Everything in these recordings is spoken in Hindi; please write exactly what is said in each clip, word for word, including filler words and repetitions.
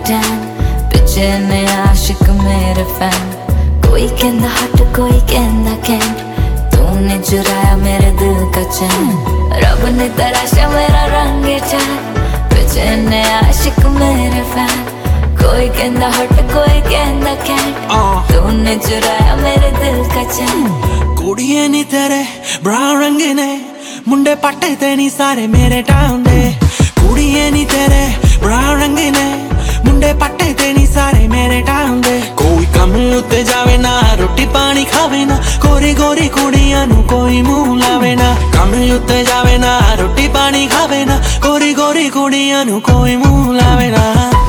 टैन पिछे ने आशिक मेरे फैन कोई कहंदा हट कोई कहंदा कैंट तूने चुराया मेरे दिल का चैन रब ने तराशा मेरा रंग चार पिछे ने आशिक मेरे फैन कोई कहंदा हट कोई कहंदा कैंट तूने चुराया मेरे दिल का चैन कुड़िए नी तेरे ब्राउन रंग ने मुंडे पट्टे ते नी सारे मेरे टाउन दे कुड़िए नी तेरे ब्राउन रंग ने मुंडे पट्टे ते नी सारे मेरे टाउन दे कोई कम उत्ते जावे ना रोटी पानी खावे ना गोरी गोरी कुड़ियां नू कोई मुंह लावे ना कम उत्ते जावे ना रोटी पानी खावे ना गोरी गोरी कुड़ियां नू कोई मुंह लावे ना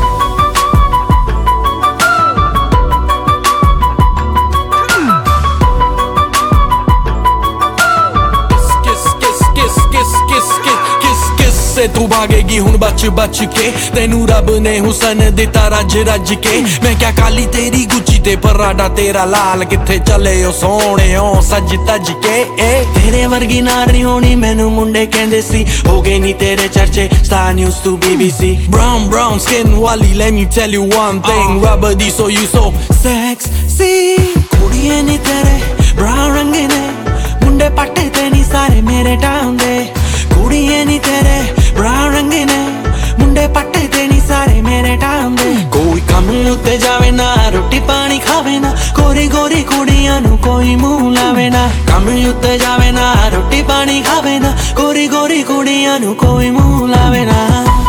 से तू भागेगी हुन बच बच के तेनू रब ने हुसन दिता रज रज के मैं क्या काली तेरी गुची ते पराडा तेरा लाल किथे चले ओ सोने ओ सज तज के ए तेरे वर्गी नारी होनी मैनू मुंडे कहंदे सी हो गए नी तेरे चर्चे star news to BBC brown brown skin वाली let me tell you one thing rubber दी so you so sexy कुड़िए नी तेरे brown रंग ने मुंडे पट्टे ते नी सारे मेरे टाउन दे कुड़िए नी तेरे ब्राउन रंग ने मुंडे पट्टे ते नी सारे मेरे टाउन दे कोई कम उत्ते जावे ना रोटी पानी खावे ना गोरी गोरी कुड़ियां नू कोई मुंह लावे ना कम उत्ते जावे ना रोटी पानी खावे ना गोरी गोरी कुड़ियां नू कोई मुंह लावे ना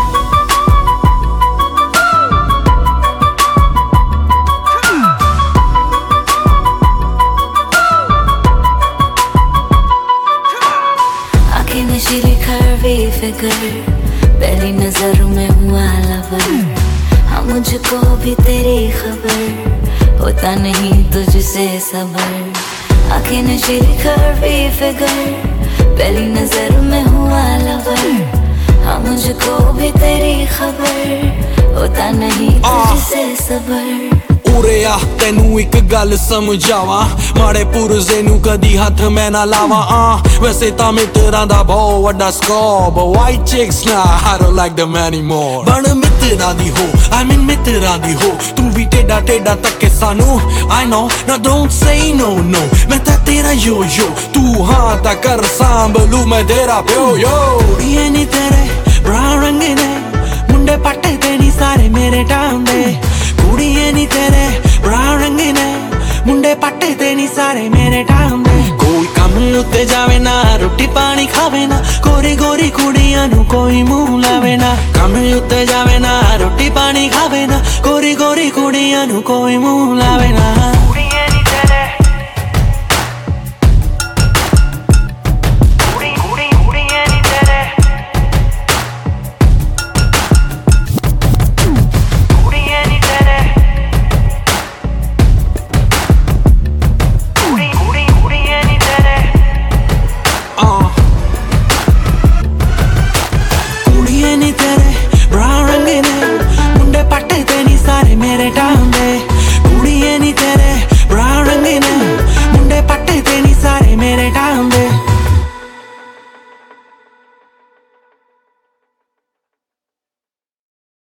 नशीली खरवी फिगर पहली नजर में हुआ लवर हाँ मुझको भी तेरी खबर होता नहीं तुझसे सबर आंखें नशीली खरवी फिगर पहली नजर में हुआ लवर हाँ मुझको भी तेरी खबर होता नहीं तुझसे सबर उरे आ तेनू एक गल समझावा माड़े पुरजे नू कदी हथ मैं ना लावा आ वैसे ता मित्रां दा बहुत वड्डा स्कोप वाइट चिक्स ना I don't like them anymore बन मित्रां दी हो I mean मित्रां दी हो तू भी टेढ़ा टेढ़ा तके सानू I know now don't say no no मैं ता तेरा यो यो तू हाँ ता कर सांभलू मैं तेरा प्यो यो कुड़िए नी तेरे ब्राउन रंग ने मुंडे पट्टे ते नी सारे मेरे टाउन दे कुड़िए नी तेरे ब्राउन रंग ने मुंडे पट्टे ते नी सारे मेरे टाउन दे कोई कम उत्ते जावे ना रोटी पानी खावे ना गोरी गोरी कुड़ियां नू कोई मुंह लावे ना कम उत्ते जावे ना रोटी पानी खावे ना गोरी गोरी कुड़ियां नू कोई मुंह लावे ना।